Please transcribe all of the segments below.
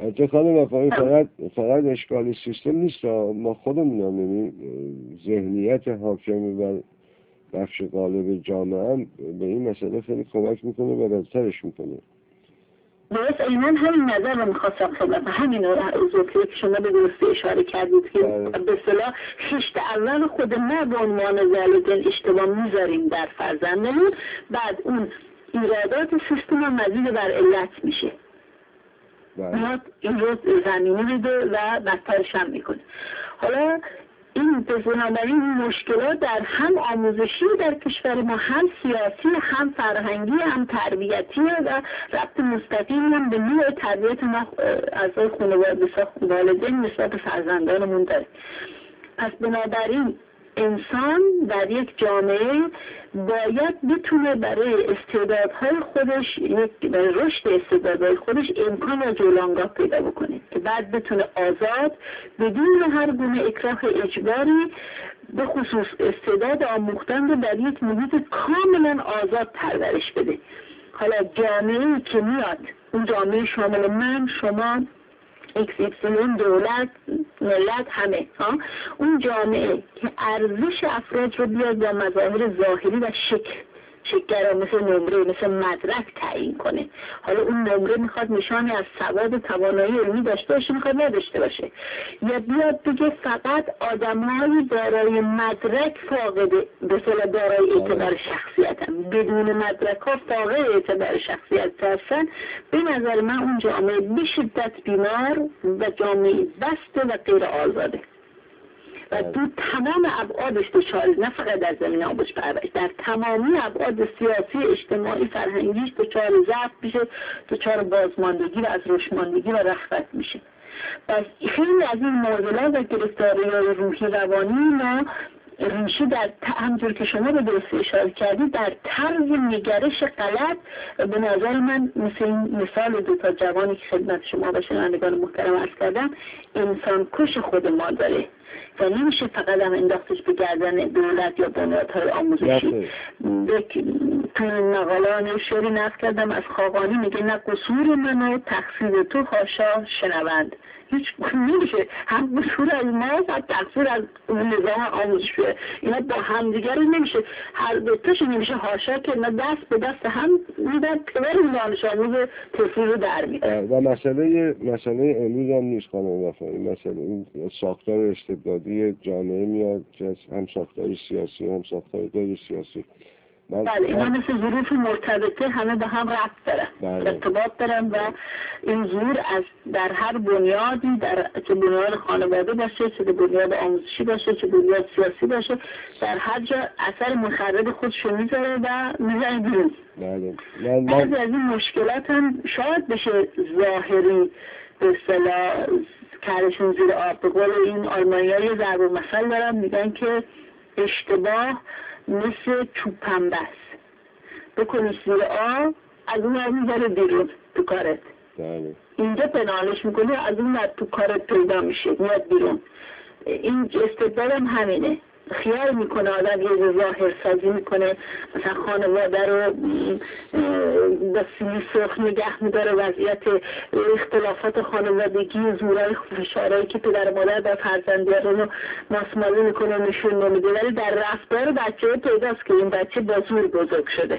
البته خانم وفایی فقط اشکال سیستم نیست، ما خودمون یعنی ذهنیت حاکم و بخش غالب جامعه هم به این مسئله خیلی کمک میکنه و بهترش میکنه. درست ایمان همین نظر رو میخواستم خدمت همین اضافه که شما به درستی اشاره کردید که به اصطلاح خشت اول خود ما به عنوان والدین اشتباه میذاریم در فرزندمون، بعد اون ایرادات سیستم مزید بر علت میشه، میاد این رو زمینی میده و بدترش هم میکنه. حالا این بنابراین مشکلات در هم آموزشی در کشور ما، هم سیاسی، هم فرهنگی، هم تربیتی و ربط مستقیم هم به نوع تربیت ما اعضای خانواده والدین نسبت به فرزندانمون داره. پس بنابراین انسان در یک جامعه باید بتونه برای استعدادهای خودش، برای رشد استعدادهای خودش امکان و جولانگاه پیدا بکنه که بعد بتونه آزاد بدون هر گونه اکراه اجباری به خصوص استعداد آموختن رو در یک محیط کاملا آزاد پرورش بده. حالا جامعه‌ای که میاد، اون جامعه شامل من، شما، XY، دولت، ملت، همه اون جامعه که ارزش افراد رو بیاد با مظاهر ظاهری و شکل‌گرا مثل نمره، مثل مدرک تعیین کنه. حالا اون نمره میخواد نشانی از سواد و توانایی علمی داشته باشه، میخواد نداشته باشه، یا بیاد بگه فقط آدم‌های دارای مدرک فاقد به اصطلاح دارای اعتبار شخصیتن، بدون مدرک ها فاقد اعتبار شخصیت هستن. به نظر من اون جامعه به شدت بیمار و جامعه بسته و غیر آزاده و تو تمام ابعادش دچار، نه فقط در زمینه آموزش پرورش، در تمامی ابعاد سیاسی، اجتماعی، فرهنگیش دچار ضعف میشه، دچار بازماندگی و از رشدماندگی و رغبت میشه. پس خیلی از این معضلات و گرفتاری‌های روحی روانی ما ریشه در همونطور که شما به درستی اشاره کردید در طرز نگرش غلط. به نظر من مثل این مثال دو تا جوانی که خدمت شما و شنوندگان محترم عرض کردم، انسان کش خود ما داره و نمیشه فقط هم انداختش به گردن دولت یا بنیادهای آموزشی. تو مقالان شعری نقل کردم از خاقانی، میگه نه قصور من و تقصیر تو حاشا شنوند. هیچ نمیشه، هم قصور از ماست و تقصیر از نظام آموزشی، اینا با هم دیگر نمیشه، هر دوتاش نمیشه، حاشا که اینا دست به دست هم میدن پدر دانش آموز طفلی رو در میدن. و مسئله امروز هم نیست خانم وفایی، مسئله این ساختار استبدادی جامعه میاد که هم ساختار سیاسی هم ساختار غیر سیاسی. بله اینا مثل ظروف مرتبطه همه به هم ربط دارن، ارتباط دارن و این ظهور از در هر بنیادی، چه بنیاد خانواده باشه، چه بنیاد آموزشی باشه، چه بنیاد سیاسی باشه، در هر جا اثر مخرب خودشو میذاره و میذاره بیرون. بعضی از این مشکلات هم شاید بشه ظاهری به اصطلاح کارشون زیر آب. به قول این آلمانی‌ها یه ضرب المثل دارن، میگن که اشتباه مثل چوب پنبه است، بکنیش زیر آب از اون ور میذاره بیرون تو کارت، اینجا پنهانش میکنه از اون ور تو کارت پیدا میشه میاد بیرون. این استدلال هم همینه، خیال میکنه آدم یه ظاهر سازی میکنه، مثلا خانواده رو با سیلی سرخ نگه میداره، وضعیت اختلافات خانوادگی، زورای فشارهایی که پدر مادر با فرزندیان رو ماسمالی میکنه نشون نمیده، ولی در رفتار بچه پیداست که این بچه با زور بزرگ شده.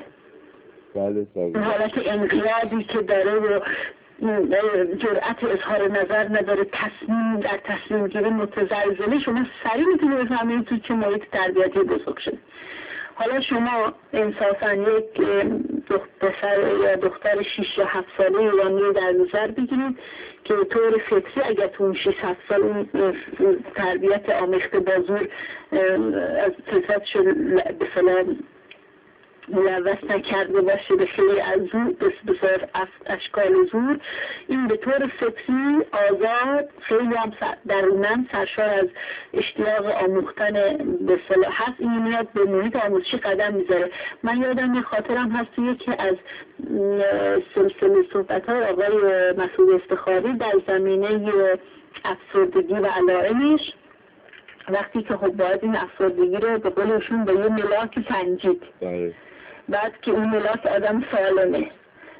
حالت انقیادی که داره و جرأت اظهار نظر نداره، در تصمیم گیری متزلزله، شما سریع میتونی بفهمید تو چه محیط تربیتی بزرگ شده. حالا شما انصافا یک پسر یا دختر 6 یا 7 ساله ایرانی در نظر بگیرید که طور فطری اگر تو اون 6-7 سال اون تربیت آمیخته با زور از فطرتش به سلام ملوث نکرده باشه به خیلی از زور، بسیار اشکال زور، این به طور فطری آزاد خیلی هم درونن سرشار از اشتیاق آموختن به صلاح هست، این میاد به محیط آموزشی قدم میذاره. من یادم خاطرم هست یکی از سلسله صحبت‌های آقای مسعود افتخاری در زمینه افسردگی و علائمش، وقتی که خب باید این افسردگی رو به قولشون به یه ملاک سنجید، بعد که اون ملاک آدم سالمه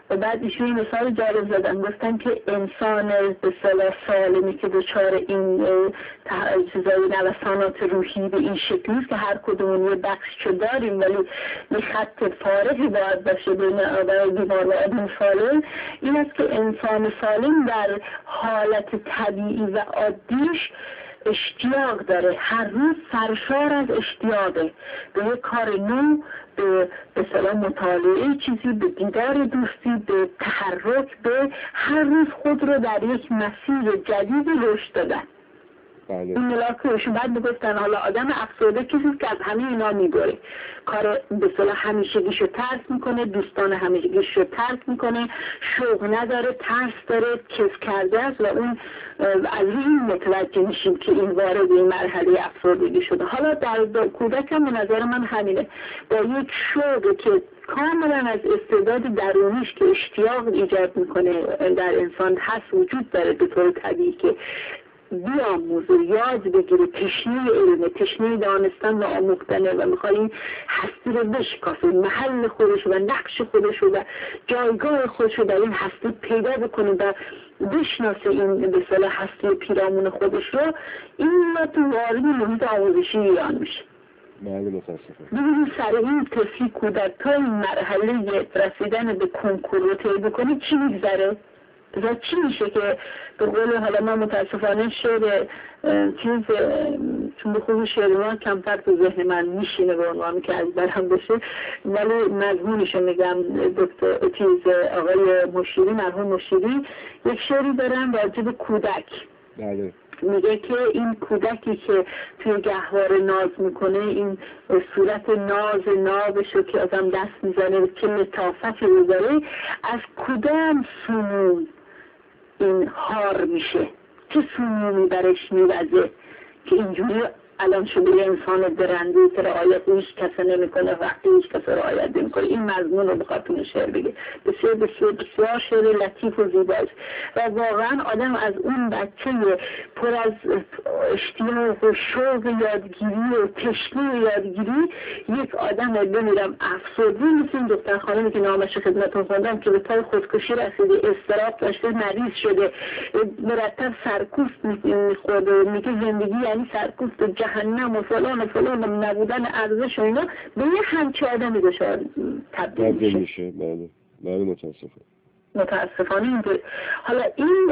و بعد ایشون این مثال جالب زدن، گفتن که انسان به اصطلاح سالمی که دچار این چیزای نوسانات روحی به این شکلی است که هر کدومون یه بخششو داریم ولی یه خط فارغی باید باشه بین آدم بیمار و آدم سالم، این است که انسان سالم در حالت طبیعی و عادیش اشتیاق داره، هر روز سرشار از اشتیاقه به یک کار نو، به اصطلاح مطالعه چیزی، به دیدار دوستی، به تحرک، به هر روز خود رو در یک مسیر جدیدی رشد دادن. این ملاکشون بعد میگفتن حالا آدم افسرده کسی که از همه اینا میبره، کار به اصطلاح همیشگیشو ترک میکنه، دوستان همیشگیشو ترک میکنه، شوق نداره، ترس داره، کف کرده است و اون از این متوجه میشیم که این وارد این مرحله افسردگی شده. حالا در کودکم به نظر من همینه، با یک شوق که کاملا از استعداد درونیش که اشتیاق ایجاد میکنه در انسان هست وجود داره به طور طبیعی که بیاموزه، یاد بگیره، تشنه علمه، تشنه دانستن و آموختنه و میخواد این هستی رو بشکافه، محل خودش و نقش خودش و جایگاه خودش رو در این هستی پیدا بکنه و بشناسه این به اصطلاح هستی پیرامون خودش رو. این تو وارد محیط آموزشی ایران میشه. ببینید سر این طفلی کودک تا این مرحله رسیدن به کنکور رو طی بکنه چی میگذره؟ بذار چی میشه که به قول حالا ما متاسفانه شعر چیز چون به خوب شعر ما کمتر تو ذهن من میشینه به عنوان که از برم بشه، ولی مضمونشو میگم. دکتر چیز آقای مشیری، مرحوم مشیری یک شعری دارن راجع به کودک. بله. میگه که این کودکی که توی گهواره ناز میکنه، این صورت ناز نابشو که آدم دست میزنه که لطافتی رو داره، از کدام سموم این هار میشه، چه سمومی برش میوزه که اینجوری الان شده یه انسان درنده که رعایت هیچ کسی نمیکنه، وقتی هیچ کسی رعایت نمیکنه. این مضمون رو بخواد تو شعر بگه. بسیار بسیار بسیار شعر لطیف و زیباست و واقعا آدم از اون بچه پر از اشتیاق و شوق یادگیری و تشنه یادگیری یک آدم بمیرم افسرده مثل این دختر خانمی که نامش خدمتتون خوندم که به پای خودکشی رسیده، اضطراب داشته، مریض شده، مرتب سرکوفت میخورده، میگه زندگی یعنی سرکوفت جهنم و فلان و فلان و نبودن ارزش و اینا، به یه همچه آدمی دچار تبدیل میشه. بله متاسفانه اینطور. حالا این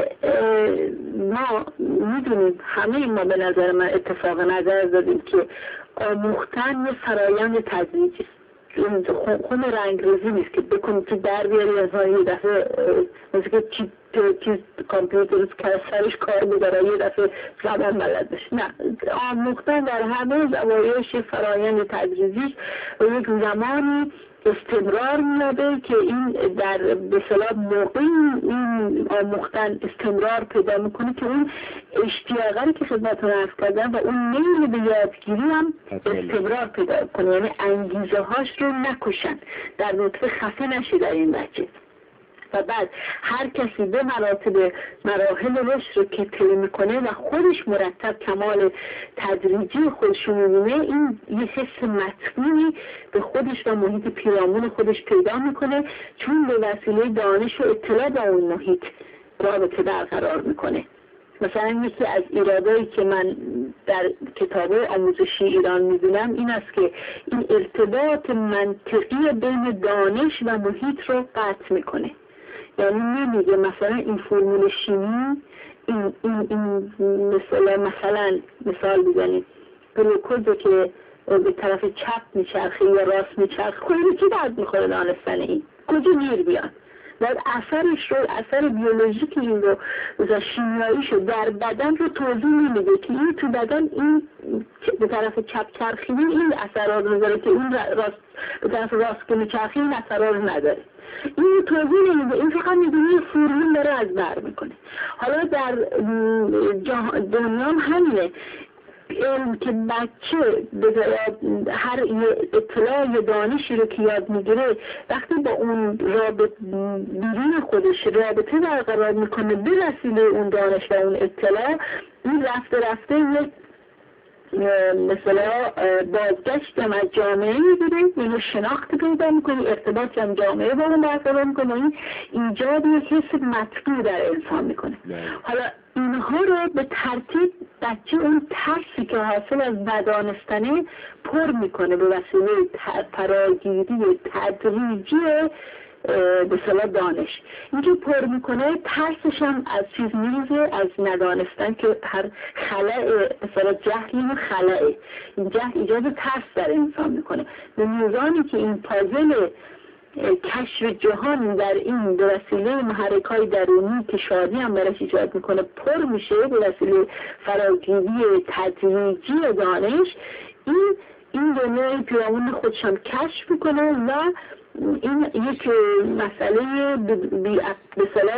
ما میدونیم، همه ما به نظر من اتفاق نظر دادیم که آموختن یه فرایند تدریجی است. خون رنگریزی نیست که بکنید که در بیاری از یه دفعه مثل که چیز کامپیوتر که سرش کار بگره یه دفعه زبان بلد بشه. نه، آموختن در همه زوایاش فرایند تدریجی و یک زمانی استمرار میاده که این در به اصطلاح موقعی این آموختن استمرار پیدا میکنه که اون اشتیاقی که خدمتتون عرض کردم و اون میل به یادگیری هم استمرار پیدا کنه، یعنی انگیزه هاش رو نکشن، در نطفه خفه نشه در این بچه. و بعد هر کسی به مراتب مراحل رشد رو که طی میکنه و خودش مرتب کمال تدریجی خودش رو میبینه، این یه حس مطمئنی به خودش و محیط پیرامون خودش پیدا میکنه، چون به وسیله دانش و اطلاع با اون محیط رابطه برقرار میکنه. مثلا یکی از ایرادایی که من در کتاب‌های آموزشی ایران می‌بینم این است که این ارتباط منطقی بین دانش و محیط رو قطع میکنه. یعنی نمیگه مثلا این فرمول شیمی این مثلا مثال بزنید گلوکوزه که به طرف چپ میچرخه یا راست میچرخه، خیلی کی درد میخوره دانستن این کجا گیر بیان؟ باید اثرش رو، اثر بیولوژیک این رو و شیمیاییش رو در بدن رو توضیح نمیده که این تو بدن این به طرف چپ چرخیدن این اثرات رو داره که این راست به طرف راست که میچرخه این اثرات رو نداره. این توضیح نمیده، این فقط میدونی فرمول داره از بر میکنه. حالا در دنیا هم همینه، علم که بچه هر اطلاع دانشی رو که یاد میگیره وقتی با اون بیرون خودش رابطه برقرار میکنه به وسیله اون دانش و اون اطلاع، این رفته یک مثلا بازگشتم از جامعه میگیره، اینو شناخت پیدا میکنی، ارتباطی هم جامعه با اون برقرار میکنی، ایجاد یک حس مطبوع در انسان میکنه. حالا اینها رو به ترتیب بچه اون ترسی که حاصل از ندانستنه پر میکنه به وسیله فراگیری تدریجی به صلاح دانش. اینکه پر میکنه ترسش هم از چیز میریزه، از ندانستن، که هر خلأ به صلاح جهلی و خلأه، این جهل ایجاد ترس در انسان میکنه. به میزانی که این پازل کشف جهان در این به وسیله محرک‌های درونی که شادی هم برش ایجاد میکنه پر میشه به وسیله فراگیری تدریجی دانش، این دنیای پیرامون خودش هم کشف میکنه و این یک مسئله به صلاح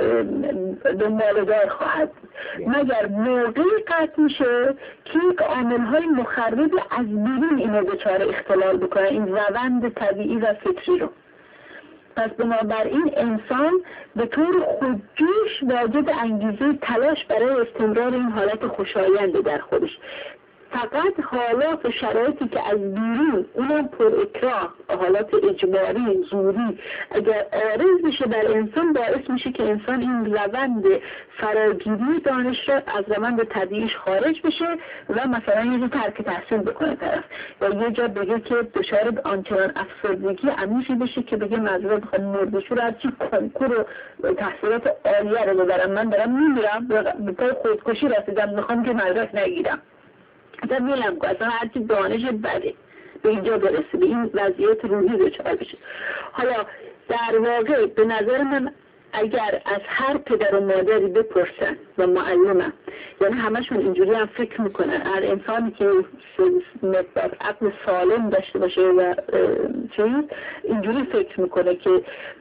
دنباله‌دار خواهد مگر موقعی قطع میشه که یک عامل‌های مخرب از بیرون اینو دچار اختلال بکنه، این روند طبیعی و فطری رو. پس بنابراین انسان به طور خودجوش واجد انگیزه تلاش برای استمرار این حالت خوشایند در خودش. فقط حالات و شرایطی که از بیرون، اونم پر اکراه، حالات اجباری، زوری، اگر عارض بشه بر انسان، باعث میشه که انسان این روند فراگیری دانش را از روند طبیعیش خارج بشه و مثلا یه جا ترک تحصیل بکنه طرف، یا یه جا بگه که دچار آنچنان افسردگی عمیقی بشه که بگه معذرت میخوام مردشور هرچی کنکور و تحصیلات عالیه رو ببرم، من دارم میمیرم، به پای خودکشی رسیدم، میخوام که مدرک نگیرم، اصلا میلم که اصلا هرچی دانش بده به اینجا برسه، به این وضعیت روحی دچار بشه. حالا در واقع به نظر من اگر از هر پدر و مادری بپرسن و معلمم، یعنی همشون اینجوری هم فکر میکنن، هر انسانی که نسبت عقل سالم داشته باشه و چیز اینجوری فکر میکنه که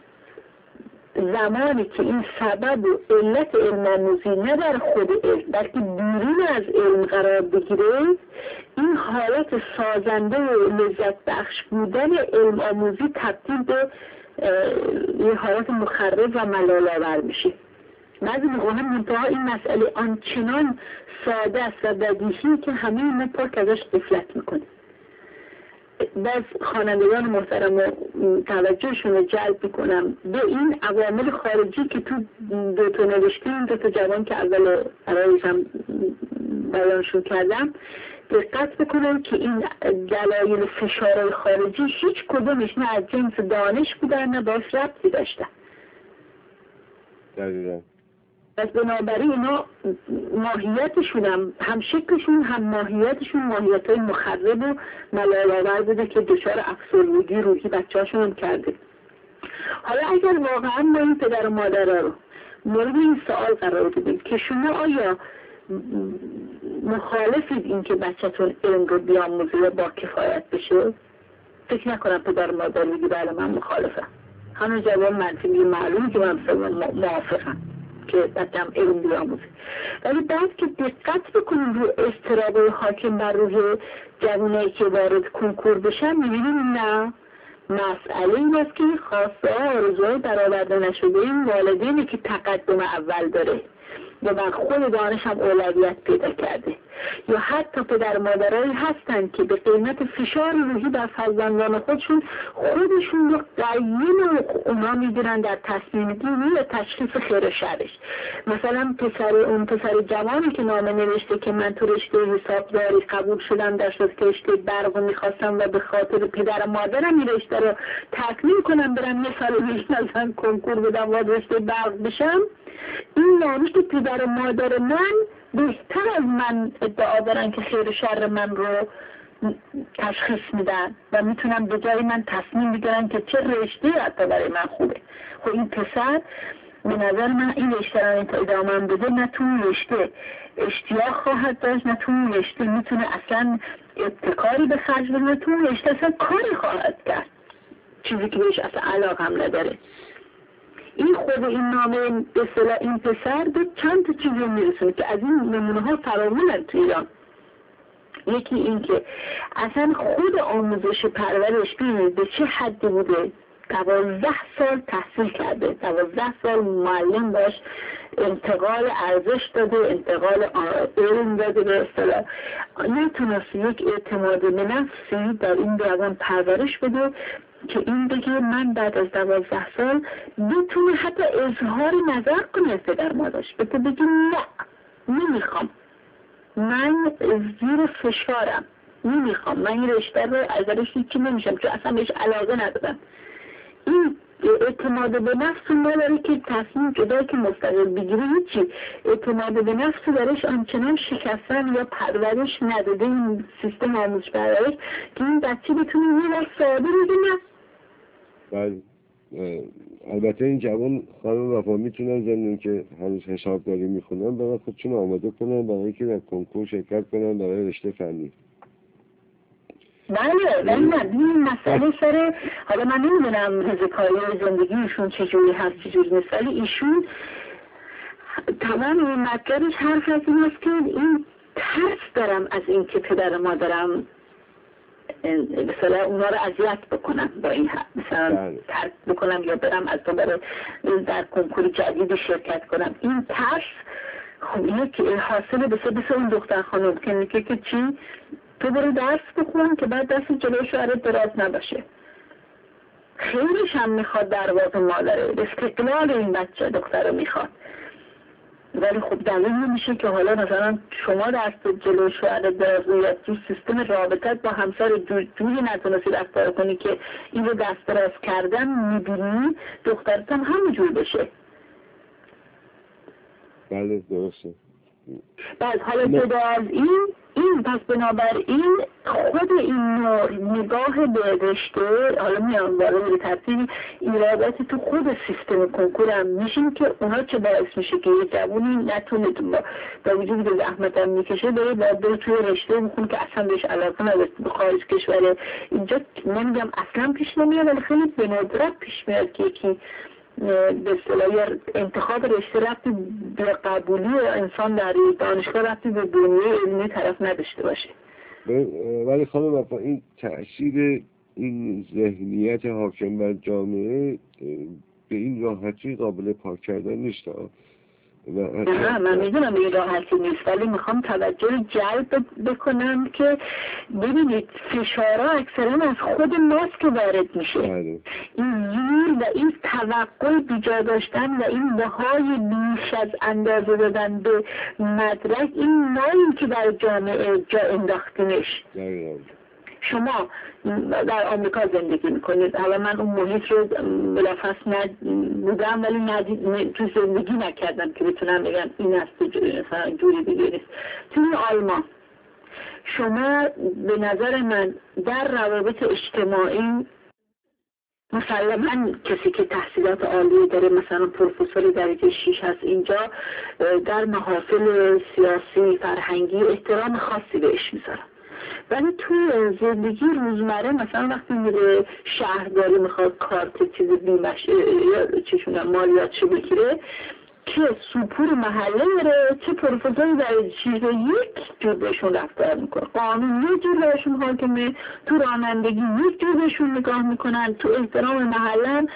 زمانی که این سبب و علت علم آموزی نه در خود علم بلکه بیرون از علم قرار بگیره، این حالت سازنده و لذت بخش بودن علم آموزی تبدیل به یه حالت مخرب و ملال آور میشه. بعضی موقع هم منتها این مسئله آنچنان ساده است و بدیهی که همه اینا پاک ازش غفلت میکنه. باز خوانندگان محترم توجهشون رو جلب میکنم به این عوامل خارجی که تو دو تا نوشتیم، دو تا جوان که اول برایش هم بیانشون کردم، دقت بکنم که این دلایل فشارهای خارجی هیچ کدومش نه از جنس دانش بودن نه باش ربطی داشتن. دقیقا. پس بنابراین اینا ماهیتشون هم شکلشون هم ماهیتشون ماهیت‌های مخرب و ملال‌آور بوده که دچار افسردگی روحی بچه‌هاشون هم کرده. حالا اگر واقعا ما این پدر و مادرها رو مورد این سوال قرار بدیم که شما آیا مخالفید این که بچه‌تون علم رو بیاموزه و با کفایت بشه؟ فکر نکنم پدر و مادر میگه بله من مخالفم. همون جواب منفی میگه معلومه که من موافقم که بچه‌م علم بیاموزه. ولی بعد که دقت بکنیم روی اضطراب حاکم بر روی جوانایی که وارد کنکور بشن، میبینیم نه، مسئله این است که خواسته ها آرزوهای برآورده نشده این والدینی که تقدم اول داره یا بر خود دانش هم اولویت پیدا کرده، یا حتی پدر مادرایی هستن که به قیمت فشار روحی بر فرزندان خودشون رو قیم اونا میگیرن در تصمیم گیری و تشخیص خیر و شرش. مثلا اون پسر جوانی که نامه نوشته که من تو رشته حسابداری قبول شدم در رشته برق میخواستم و به خاطر پدر و مادرم این رشته رو تکمیل کنم برم یه سال دیگه مثلا کنکور بدم و رشته برق بشم، این یعنی که پدر و مادر من بهتر از من ادعا دارن که خیر و شر من رو تشخیص میدن و میتونن به جای من تصمیم بگیرن که چه رشته حتی برای من خوبه. خب این پسر به نظر من این رشته رو تا ادامه بده، نه تو رشته اشتیاق خواهد داشت، نه تو رشته میتونه اصلا ابتکاری به خرج بده، نه تو رشته اصلا کاری خواهد کرد، چیزی که بهش اصلا علاقه هم نداره. این خود این نامه به اصطلاح این پسر به چند تا چیزی میرسونه که از این نمونه ها فراوونه تو ایران. یکی این که اصلا خود آموزش پرورش ببینید به چه حدی بوده 12 سال تحصیل کرده، 12 سال معلم باش انتقال ارزش داده، انتقال علم داده، به اصطلاح نتونست یک اعتماد به نفسی در این جوان پرورش بده که این بگه من بعد از 12 سال بتونه حتی اظهار نظر کنه پدر مادرش، بگه نه نمیخوام، من زیر فشارم، نمیخوام، من این رشته رو ازش هیچی نمیشم چون اصلا بهش علاقه ندارم. این اعتماد به نفس نداره که تصمیم جدا که مستقل بگیره، هیچی اعتماد به نفس درش آنچنان شکستن یا پرورش نداده این سیستم آموزش پرورش که این بچه بتونه یه وقت ساده بگه نه. بله. البته این جوان خانم وفا میتونن ضمن که هنوز حسابداری میخونن برای خودشون آماده کنن برای اینکه در کنکور شرکت کنن برای رشته فنی. بله ولی نه این مسئله سر، حالا من نمیدونم رزکاری زندگیشون چجوری هست چجوری نیست، ولی ایشون تمام این مطلبش حرف از این است که این ترس دارم از این که پدر مادرم مثلا اونا رو اذیت بکنم با این مثلا ترس بکنم یا برم از دوباره در کنکور جدید شرکت کنم. این ترس خب یک حاصل بسه اون دختر خانم که میگه که چی تو برو درس بخون که بعد دست جلوی شوهرت دراز نباشه. خیلیش هم میخواد درواز مادره، استقلال این بچه دختر رو میخواد، ولی خب دلیل نمیشه که حالا مثلا شما دست جلوی شوهرت دراز یا تو سیستم رابطت با همسر جوری نتونستی رفتار کنی که این رو دست دراز کردن میبینی دخترت هم همونجور بشه. بله درسته. بعد حالا جدا از این پس بنابراین خود این نوع نگاه به رشته، حالا میان وارد ترتیب ایرادات تو خود سیستم کنکور هم میشیم که اونا چه باعث میشه که یه جوونی نتونه با وجود که زحمت هم میکشه بره توی رشته بخونه که اصلا بهش علاقه نداره، به خارج کشوره. اینجا نمیگم اصلا پیش نمیاد ولی خیلی به ندرت پیش میاد که یکی به اصطلاح انتخاب رشته رفتی به قبولی انسان در دانشگاه رفتی به دنیای علمی طرف نداشته باشه. ولی خانم وفا این تأثیر این ذهنیت حاکم بر جامعه به این راحتی قابل پاک کردن نیست. نه من میدونم به این راحتی نیست ولی میخوام توجه جلب بکنم که ببینید فشارها اکثرا از خود ماست که وارد میشه. این زور و این توقع بیجا داشتن و این بهای بیش از اندازه دادن به مدرک، این ناییم که در جامعه جا انداختیمش. شما در آمریکا زندگی میکنید، حالا من اون محیط رو بلافاصله بودم ولی تو زندگی نکردم که بتونم بگم این است مثلا جوری دیگه نیست. توی آلمان شما به نظر من در روابط اجتماعی مسلماً کسی که تحصیلات عالی داره مثلا پروفسور درجه 6 هست اینجا در محافل سیاسی فرهنگی احترام خاصی بهش میذارم، ولی توی زندگی روزمره مثلا وقتی میره شهرداری میخواد کارت چیز بیمش یا چیشونه مالیاتشو بگیره که سوپور محله میره چه پروفسوری در چیز یک جور بهشون رفتار میکنه، قانون یک جور بهشون حاکمه، تو رانندگی یک جور بهشون نگاه میکنن، تو احترام محله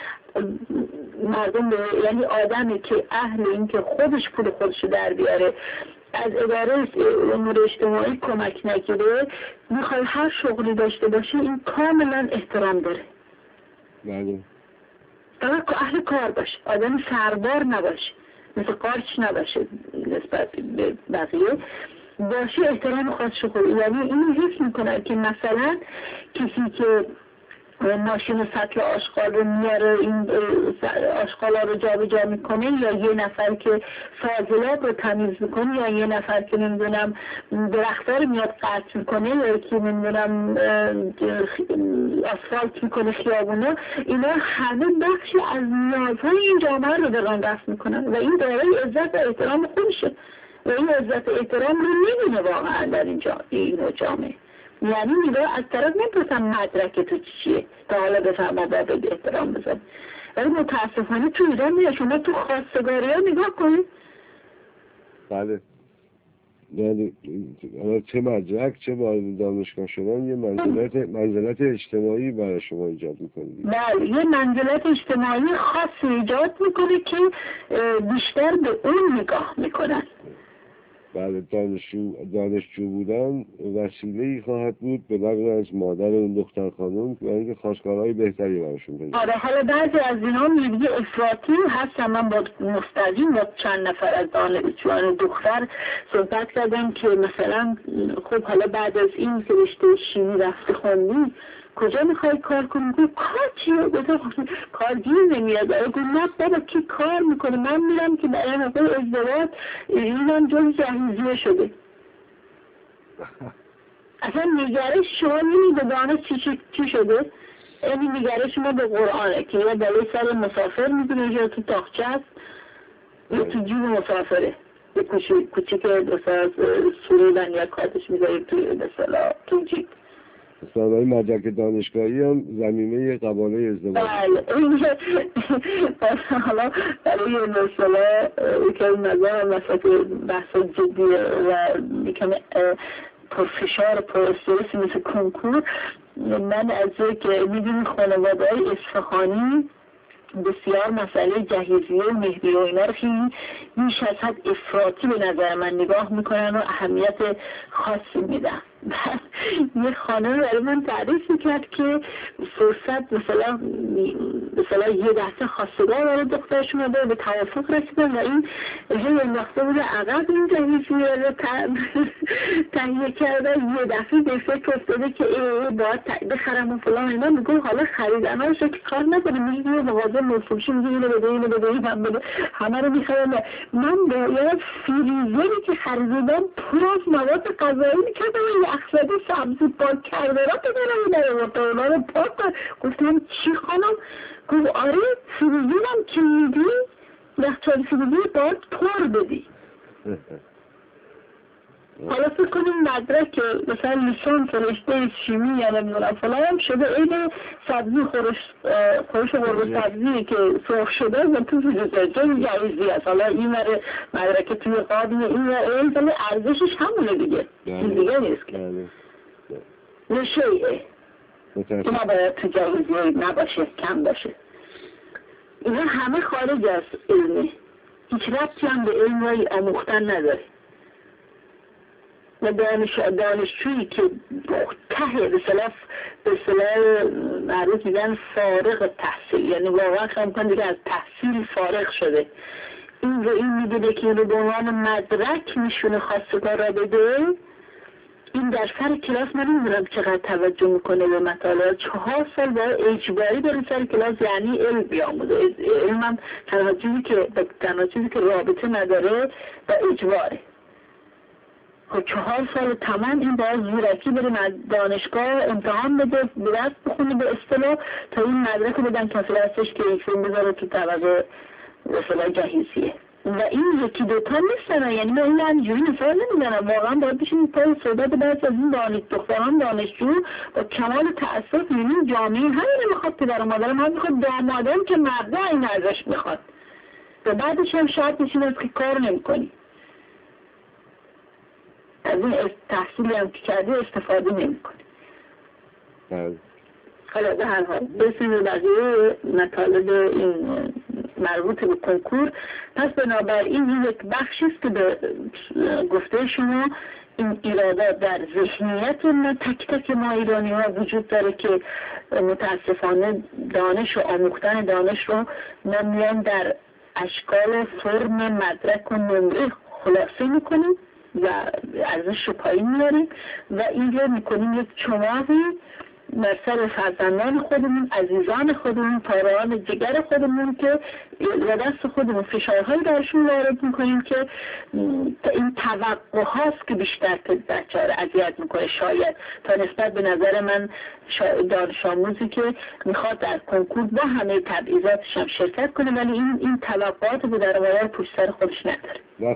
مردم یعنی آدمی که اهل این که خودش پول خودشو در بیاره از اداره امور اجتماعی کمک نگیره میخواد هر شغلی داشته باشه این کاملا احترام داره. بله. فقط اهل کار باشه، آدم سربار نباشه، مثل قارچ نباشه نسبت به بقیه باشه، احترام خاص خود. یعنی اینو حس میکنن که مثلا کسی که ماشین سطل آشغال رو میاره این آشغالا رو جا به جا میکنه یا یه نفر که فاضلاب رو تمیز میکنه یا یه نفر که نمیدونم درخت‌ها رو میاد قطع میکنه یا که نمیدونم آسفالت میکنه خیابونا، اینا همه بخشی از نیازهای این جامعه رو دارن رفع میکنن و این دارای عزت و احترام خودشه و این عزت و احترام رو نمیدونه واقعا در این جامعه. یعنی نگاه از طرف نمیپرسم مدرک تو چیه تا حالا بفهم باید احترام بزن، ولی متاسفانه تو ایران میاد شما تو خواستگاری ها نگاه کنید. بله چه مدرک چه وارد دانشگاه شدن یه منزلت اجتماعی برای شما ایجاد میکنه. بله، یه منزلت اجتماعی خاص ایجاد میکنه که بیشتر به اون نگاه میکنن. بله، دانشجو بودن وسیله‌ای خواهد بود به نقل از مادر اون دختر خانم و اینکه خواستگارهای بهتری براشون پیدا. آره، حالا بعضی از اینا میگه افراطی هستن. من با مستقیم با چند نفر از دانشجویان دختر صحبت کردم که مثلا خب حالا بعد از این که رشته شیمی رفته خوندی کجا میخوای کار کنی؟ گفت کار چیه؟ گفتم کارگیر نمیاد. گفت نه بابا کی کار میکنه؟ من میرم که برای موقع ازدواج اینم جز جهیزیه شده. اصلا نگرش شما نمیدانه چی شده؟ این نگرش ما به قرآنه که یا بالای سر مسافر میدونه یا تو تاخچه هست یا تو جیب مسافره یه کوچیک دوست سوریدن یا کارتش میذاریم توی مثلا تو جیب. برای مدرک دانشگاهی هم زمینه قباله ازدواج. بله، حالا برای مثلا که نظرم مثلا بحث جدیه و یکم پرفشار پرسترسی مثل کنکور، من از که میدونی خانواده‌های اصفهانی بسیار مسئله جهیزیه و مهریه و اینا رو خیلی بیش از حد افراطی به نظر من نگاه میکنن و اهمیت خاصی میدن. یه خانم برای من تعریف میکرد که فرصت مثلا یه دسته خواستگار برای دخترشون رو به توافق رسیدن و این هی انداخته بوده عقب این جهیزیه رو تهیه کردن. یه دفعه به فکر افتاده که باید بخرم و فلان اینا. میگم حالا خریدنهاش که کار نکنه، میگه یه مغازه مفروشی میگه اینو بده من بده همه رو میخرم. من باید فریزری که خریدم پر از مواد غذایی میکردم و یخزده سبزی پاک کرده را بگرم در اونا رو پاک کن. گفتم چی خانم؟ گفت آره فریزرم که میدی یخچال فریزر باید پر بدی. حالا فکر کنیم مدرک مثلا لیسانس رشته شیمی یا نمیدونم فلان شده این سبزی خورش قرب سبزی که سرخ شده و تو جایی جایزی هست. حالا این مدرک توی قابل این ولی ارزشش همونه دیگه، این دیگه نیست که نشیه که نباید تو جایزی نباشه، کم باشه. اینا همه خارج از علمه، هیچ ربطی هم به علم آموختن نداره. و دانشجویی که ته به صلاح معروف میگن فارغ تحصیل، یعنی واقعا خواهم دیگه از تحصیل فارغ شده، این میدونه که اینو به عنوان مدرک میشونه خواستگار را بده، این در سر کلاس من نمیدونم چقدر توجه میکنه به مطالعات. 4 سال باید اجباری برای سر کلاس، یعنی علم بیاموزه. علم هم تنها چیزی که رابطه نداره و اجباره. 4 سال تمام این باید زورکی بریم از دانشگاه امتحان بده، درس بخونه به اصطلاح تا این مدرک رو بدن کسی هستش که یک فیلم بذاره تو طبقه به اصطلاح جهیزیه. و این یکی دوتا نیستن، یعنی من این همینجوری مثال نمیدنم. واقعا باید بشین پای صحبت بعض از این دختران دانشجو با کمال تأسف میبینیم جامعه همین میخواد پدر و مادرم هم میخواد دامادم که مرده این ازش میخواد و بعدش هم شاید نشین از که کار نمی کنی. از این تحصیلی هم که کرده استفاده نمی کنی. حالا به هر حال بسیم بقیه مطالب این مربوط به کنکور. پس بنابراین یک بخشیست که به گفته شما این ایرادات در ذهنیت تک تک ما ایرانی ها وجود داره که متاسفانه دانش و آموختن دانش رو ما میان در اشکال فرم مدرک و نمره خلاصه میکنیم و ارزش رو پایین میاریم و این رو میکنیم یک چماقی در سر فرزندان خودمون، عزیزان خودمون، پارهان جگر خودمون که و دست خودمون فشارهایی درشون وارد میکنیم که این توقع هاست که بیشتر بچه ها رو اذیت میکنه شاید تا نسبت به نظر من دانش آموزی که میخواد در کنکور با همه تبعیضاتش هم شرکت کنه ولی این توقعات به در واقع پشت سر خودش نداره و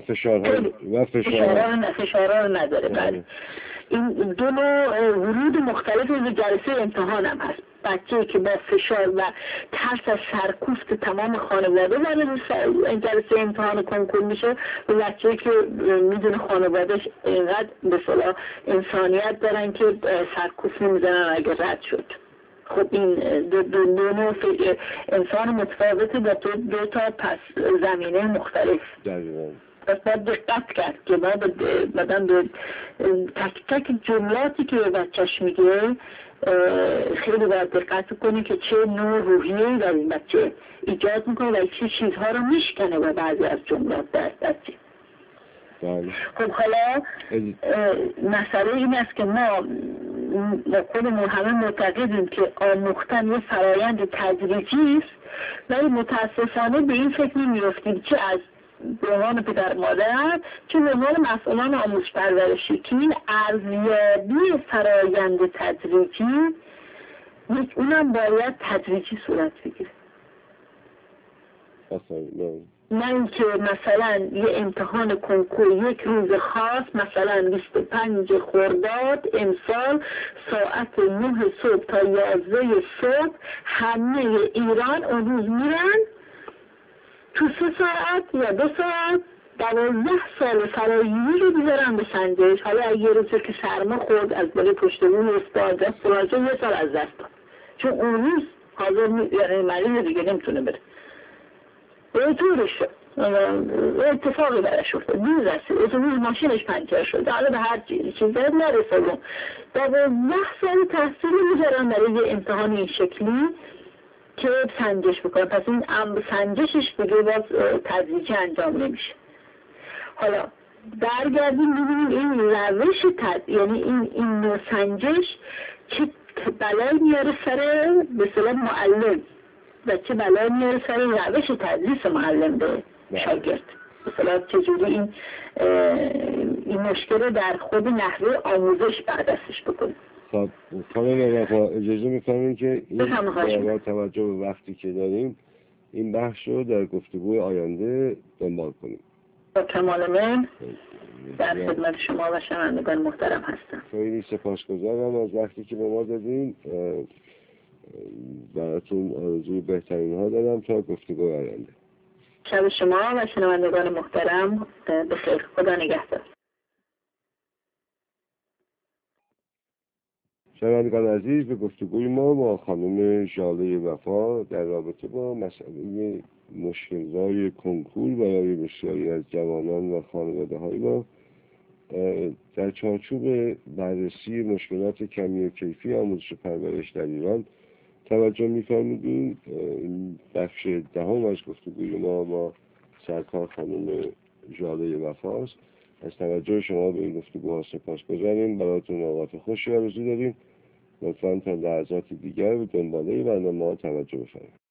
فشارها نداره. بله این دو نوع ورود مختلف به جلسه امتحان هم هست. بچه‌ای که با فشار و ترس از سرکوفت تمام خانواده وارد جلسه امتحان کنکور میشه و بچه‌ای که میدونه خانوادهش اینقدر به اصطلاح انسانیت دارن که سرکوفت نمیزنن اگه رد شد. خب این دو نوع انسان متفاوته با دو تا پس زمینه مختلف. پس باید دقت کرد که بعدم به تک تک جملاتی که بچهش میگه خیلی باید دقت کنی که چه نوع روحیه‌ای در این بچه ایجاد میکنه و چه چیزها رو میشکنه با بعضی از جملات در بچه. خب حالا مسئله این است که ما خودمون همه معتقدیم که آموختن یه فرایند تدریجی است، ولی متاسفانه به این فکر نمی‌افتیم چه از به عنوان پدر مادر چه به عنوان مسئولان آموزش پرورشی که این ارزیابی فرایند تدریجی اونم باید تدریجی صورت بگیره. نه اینکه مثلا یه امتحان کنکور یک روز خاص مثلا 25 خرداد امسال ساعت 9 صبح تا 11 صبح همه ایران اون روز میرن تو 3 ساعت یا 2 ساعت 12 سال فراییری رو بیارن به سنجش. حالا یه روزه که سرما خورد از بالای پشت بوم استاد دست راجع 1 سال از دست داد، چون اون روز حاضر یعنی مریض دیگه نمیتونه بره. به طورش شد اتفاقی برش افتاد، دیر رسید، اتوبوس ماشینش پنچر شد، حالا به هر چیزی نرسیدم. 12 سال تحصیل میذارن برای یه امتحان این شکلی که سنجش بکنن. پس این سنجشش دیگه باز تدریجی انجام نمیشه. حالا برگردیم ببینیم این روش یعنی این نوع سنجش چه بلایی میاره سر به اصطلاح معلم و چه بلایی میاره سر روش تدریس معلم به شاگرد. مثلا چجوری این مشکل رو در خود نحوه آموزش بردستش بکنیم. خب خانم وفا اجازه میکنیم که این با توجه به وقتی که داریم این بحث رو در گفتگوی آینده دنبال کنیم. با کمال من در خدمت شما و شنوندگان محترم هستم. خیلی سپاسگزارم از وقتی که به ما دادین. براتون آرزوی بهترین ها دارم تا گفتگوی آینده. شب شما و شنوندگان محترم بخیر. خدا نگهدار. شنوندگان عزیز، به گفتگوی ما با خانم ژاله وفا در رابطه با مسئله مشکل‌های کنکور برای بسیاری از جوانان و خانواده‌های ما در چارچوب بررسی مشکلات کمی و کیفی آموزش پرورش در ایران توجه می‌فرمودیم. این بخش دهم از گفتگوی ما با سرکار خانم ژاله وفاست. از توجه شما به این گفتگوها سپاسگزاریم. براتون اوقات خوشی آرزو داریم. لطفاً تا لحظات دیگر به دنباله برنامه‌ها توجه بفرمایید.